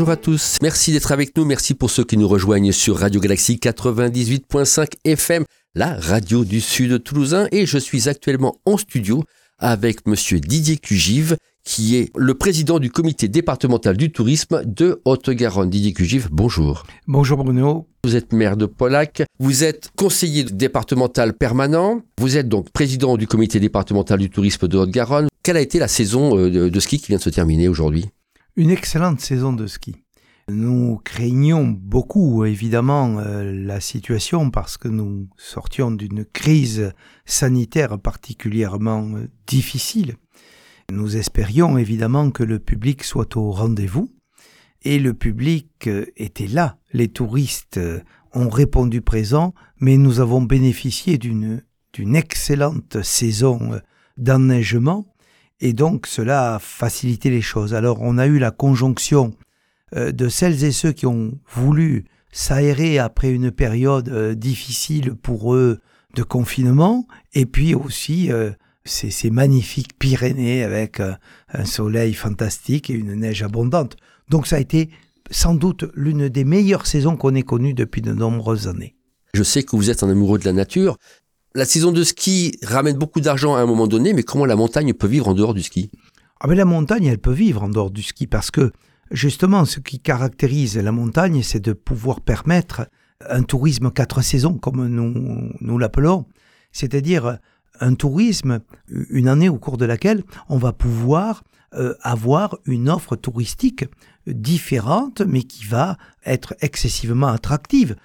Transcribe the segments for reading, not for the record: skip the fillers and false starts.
Bonjour à tous, merci d'être avec nous, merci pour ceux qui nous rejoignent sur Radio Galaxie 98.5 FM, la radio du Sud toulousain, et je suis actuellement en studio avec monsieur Didier Cugive, qui est le président du comité départemental du tourisme de Haute-Garonne. Didier Cugive, bonjour. Bonjour Bruno. Vous êtes maire de Pauillac, vous êtes conseiller départemental permanent, vous êtes donc président du comité départemental du tourisme de Haute-Garonne. Quelle a été la saison de ski qui vient de se terminer aujourd'hui ? Une excellente saison de ski. Nous craignons beaucoup, évidemment, la situation parce que nous sortions d'une crise sanitaire particulièrement difficile. Nous espérions évidemment que le public soit au rendez-vous et le public était là. Les touristes ont répondu présent, mais nous avons bénéficié d'une excellente saison d'enneigement et donc cela a facilité les choses. Alors on a eu la conjonction de celles et ceux qui ont voulu s'aérer après une période difficile pour eux de confinement et puis aussi ces magnifiques Pyrénées avec un soleil fantastique et une neige abondante. Donc ça a été sans doute l'une des meilleures saisons qu'on ait connues depuis de nombreuses années. Je sais que vous êtes un amoureux de la nature. La saison de ski ramène beaucoup d'argent à un moment donné, mais comment la montagne peut vivre en dehors du ski ? La montagne, elle peut vivre en dehors du ski parce que justement, ce qui caractérise la montagne, c'est de pouvoir permettre un tourisme 4 saisons, comme nous l'appelons, c'est-à-dire un tourisme, une année au cours de laquelle on va pouvoir avoir une offre touristique différente, mais qui va être excessivement attractive.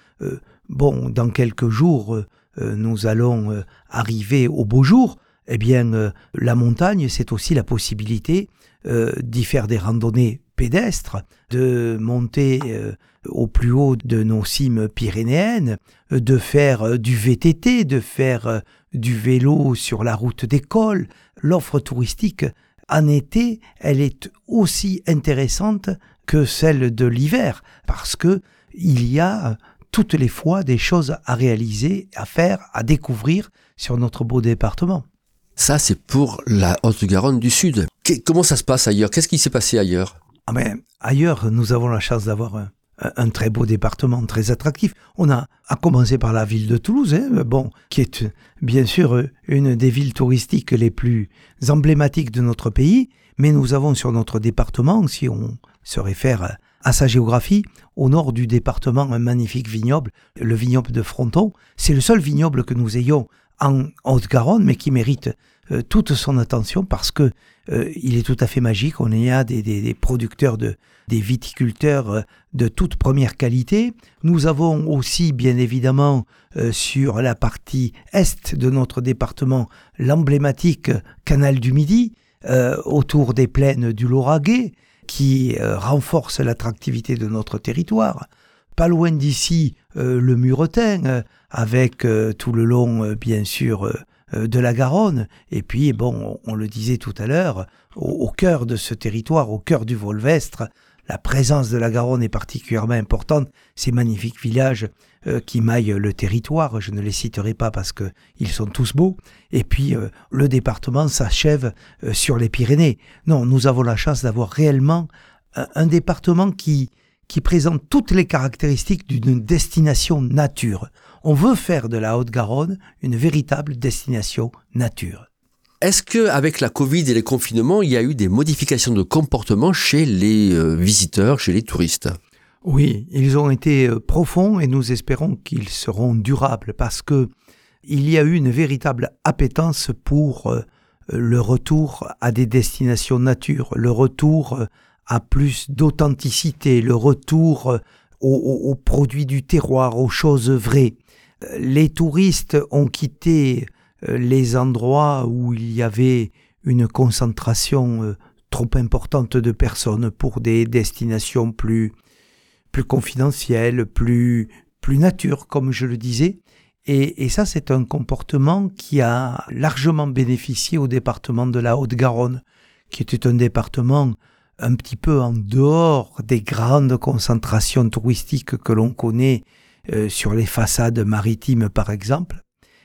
Dans quelques jours, nous allons arriver au beau jour. Eh bien, la montagne, c'est aussi la possibilité d'y faire des randonnées pédestres, de monter au plus haut de nos cimes pyrénéennes, de faire du VTT, de faire du vélo sur la route des cols. L'offre touristique en été, elle est aussi intéressante que celle de l'hiver, parce que il y a toutes les fois des choses à réaliser, à faire, à découvrir sur notre beau département. Ça, c'est pour la Haute-Garonne du Sud. Comment ça se passe ailleurs ? Qu'est-ce qui s'est passé ailleurs ? Ailleurs, nous avons la chance d'avoir un très beau département, très attractif. On a à commencer par la ville de Toulouse, qui est bien sûr une des villes touristiques les plus emblématiques de notre pays, mais nous avons sur notre département, si on se réfère à sa géographie, au nord du département, un magnifique vignoble, le vignoble de Fronton. C'est le seul vignoble que nous ayons en Haute-Garonne, mais qui mérite toute son attention parce que il est tout à fait magique. On y a des producteurs, des viticulteurs de toute première qualité. Nous avons aussi, bien évidemment, sur la partie est de notre département, l'emblématique canal du Midi, autour des plaines du Lauragais, qui renforce l'attractivité de notre territoire. Pas loin d'ici, le Muretin, avec tout le long, bien sûr, de la Garonne. Et puis, on le disait tout à l'heure, au cœur de ce territoire, au cœur du Volvestre, la présence de la Garonne est particulièrement importante. Ces magnifiques villages qui maillent le territoire, je ne les citerai pas parce qu'ils sont tous beaux. Et puis, le département s'achève sur les Pyrénées. Non, nous avons la chance d'avoir réellement un département qui présente toutes les caractéristiques d'une destination nature. On veut faire de la Haute-Garonne une véritable destination nature. Est-ce qu'avec la Covid et les confinements, il y a eu des modifications de comportement chez les visiteurs, chez les touristes ? Oui, ils ont été profonds et nous espérons qu'ils seront durables parce que il y a eu une véritable appétence pour le retour à des destinations nature, le retour à plus d'authenticité, le retour aux produits du terroir, aux choses vraies. Les touristes ont quitté les endroits où il y avait une concentration trop importante de personnes pour des destinations plus confidentielles, plus nature, comme je le disais. Et ça, c'est un comportement qui a largement bénéficié au département de la Haute-Garonne, qui était un département un petit peu en dehors des grandes concentrations touristiques que l'on connaît sur les façades maritimes, par exemple.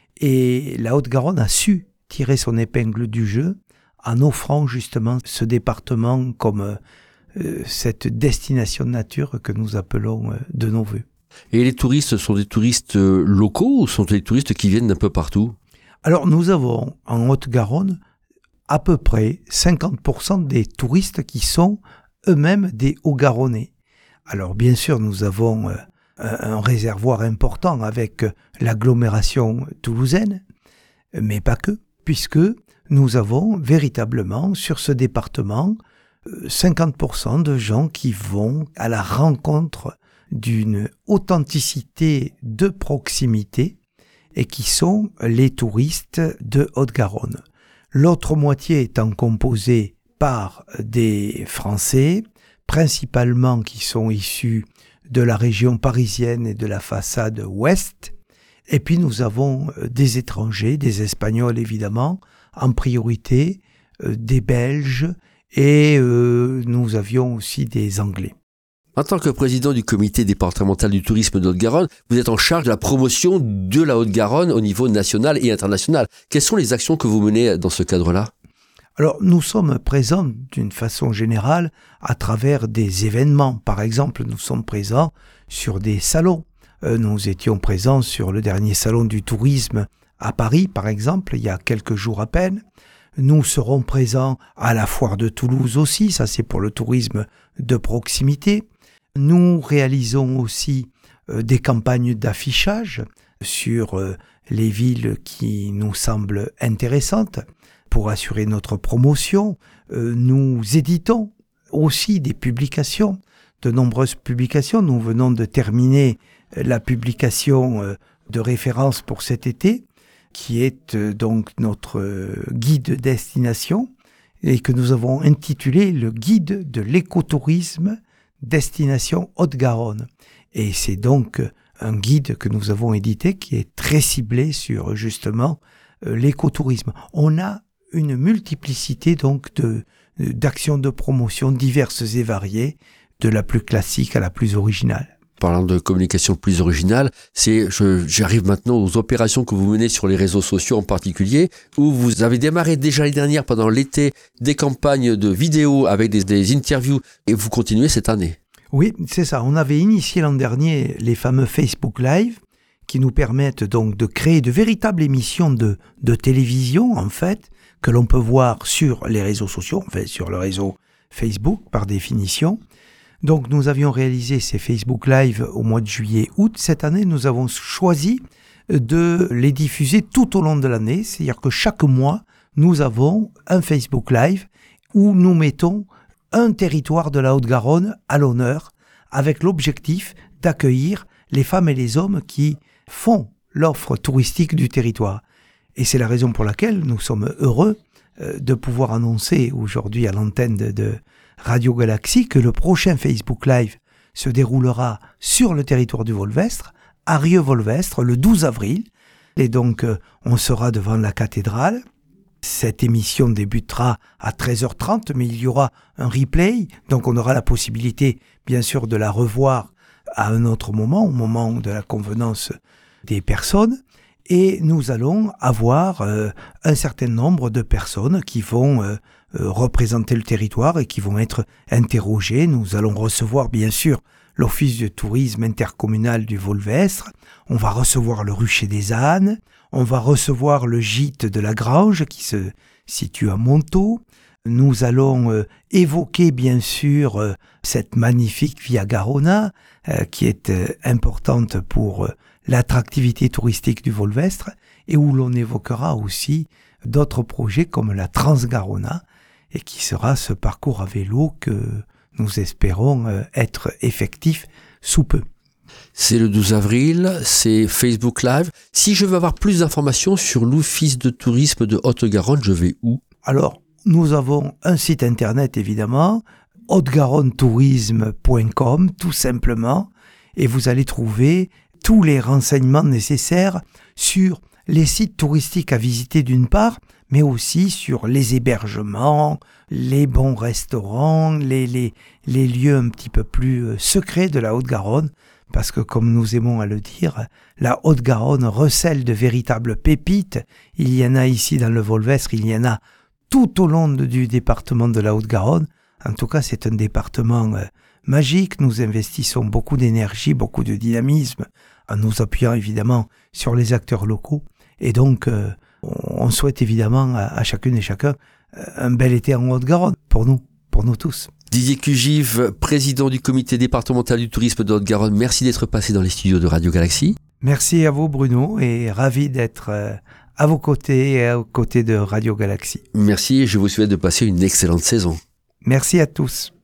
Et la Haute-Garonne a su tirer son épingle du jeu en offrant justement ce département comme cette destination nature que nous appelons de nos voeux. Et les touristes sont des touristes locaux ou sont des touristes qui viennent d'un peu partout ? Alors nous avons en Haute-Garonne à peu près 50% des touristes qui sont eux-mêmes des Haut-Garonnais. Alors bien sûr nous avons un réservoir important avec l'agglomération toulousaine, mais pas que, puisque nous avons véritablement sur ce département 50% de gens qui vont à la rencontre d'une authenticité de proximité et qui sont les touristes de Haute-Garonne. L'autre moitié étant composée par des Français, principalement qui sont issus de la région parisienne et de la façade ouest. Et puis nous avons des étrangers, des Espagnols évidemment, en priorité, des Belges et nous avions aussi des Anglais. En tant que président du comité départemental du tourisme de Haute-Garonne, vous êtes en charge de la promotion de la Haute-Garonne au niveau national et international. Quelles sont les actions que vous menez dans ce cadre-là ? Alors, nous sommes présents d'une façon générale à travers des événements. Par exemple, nous sommes présents sur des salons. Nous étions présents sur le dernier salon du tourisme à Paris, par exemple, il y a quelques jours à peine. Nous serons présents à la foire de Toulouse aussi, ça c'est pour le tourisme de proximité. Nous réalisons aussi des campagnes d'affichage sur les villes qui nous semblent intéressantes pour assurer notre promotion. Nous éditons aussi des publications, de nombreuses publications. Nous venons de terminer la publication de référence pour cet été, qui est donc notre guide destination et que nous avons intitulé le guide de l'écotourisme destination Haute-Garonne. Et c'est donc un guide que nous avons édité qui est très ciblé sur justement l'écotourisme. On a une multiplicité donc d'actions de promotion diverses et variées, de la plus classique à la plus originale. Parlant de communication plus originale, j'arrive maintenant aux opérations que vous menez sur les réseaux sociaux en particulier, où vous avez démarré déjà l'année dernière pendant l'été des campagnes de vidéos avec des interviews et vous continuez cette année. Oui, c'est ça. On avait initié l'an dernier les fameux Facebook Live qui nous permettent donc de créer de véritables émissions de télévision en fait, que l'on peut voir sur les réseaux sociaux, en fait sur le réseau Facebook par définition. Donc nous avions réalisé ces Facebook Live au mois de juillet-août. Cette année, nous avons choisi de les diffuser tout au long de l'année. C'est-à-dire que chaque mois, nous avons un Facebook Live où nous mettons un territoire de la Haute-Garonne à l'honneur avec l'objectif d'accueillir les femmes et les hommes qui font l'offre touristique du territoire. Et c'est la raison pour laquelle nous sommes heureux de pouvoir annoncer aujourd'hui à l'antenne de Radio Galaxie que le prochain Facebook Live se déroulera sur le territoire du Volvestre, à Rieux-Volvestre, le 12 avril. Et donc, on sera devant la cathédrale. Cette émission débutera à 13h30, mais il y aura un replay. Donc, on aura la possibilité, bien sûr, de la revoir à un autre moment, au moment de la convenance des personnes. Et nous allons avoir un certain nombre de personnes qui vont représenter le territoire et qui vont être interrogées. Nous allons recevoir bien sûr l'Office de tourisme intercommunal du Volvestre, on va recevoir le Rucher des Ânes, on va recevoir le gîte de la Grange qui se situe à Montaut. Nous allons évoquer bien sûr cette magnifique Via Garona qui est importante pour l'attractivité touristique du Volvestre et où l'on évoquera aussi d'autres projets comme la Transgarona et qui sera ce parcours à vélo que nous espérons être effectif sous peu. C'est le 12 avril, c'est Facebook Live. Si je veux avoir plus d'informations sur l'Office de tourisme de Haute-Garonne, je vais où ? Alors, nous avons un site internet évidemment, hautagaronetourisme.com tout simplement, et vous allez trouver tous les renseignements nécessaires sur les sites touristiques à visiter d'une part, mais aussi sur les hébergements, les bons restaurants, les lieux un petit peu plus secrets de la Haute-Garonne, parce que comme nous aimons à le dire, la Haute-Garonne recèle de véritables pépites. Il y en a ici dans le Volvestre, il y en a tout au long du département de la Haute-Garonne. En tout cas, c'est un département magique. Nous investissons beaucoup d'énergie, beaucoup de dynamisme, en nous appuyant évidemment sur les acteurs locaux. Et donc, on souhaite évidemment à chacune et chacun un bel été en Haute-Garonne, pour nous tous. Didier Cugive, président du comité départemental du tourisme de Haute-Garonne, merci d'être passé dans les studios de Radio Galaxie. Merci à vous Bruno, et ravi d'être à vos côtés et aux côtés de Radio Galaxie. Merci et je vous souhaite de passer une excellente saison. Merci à tous.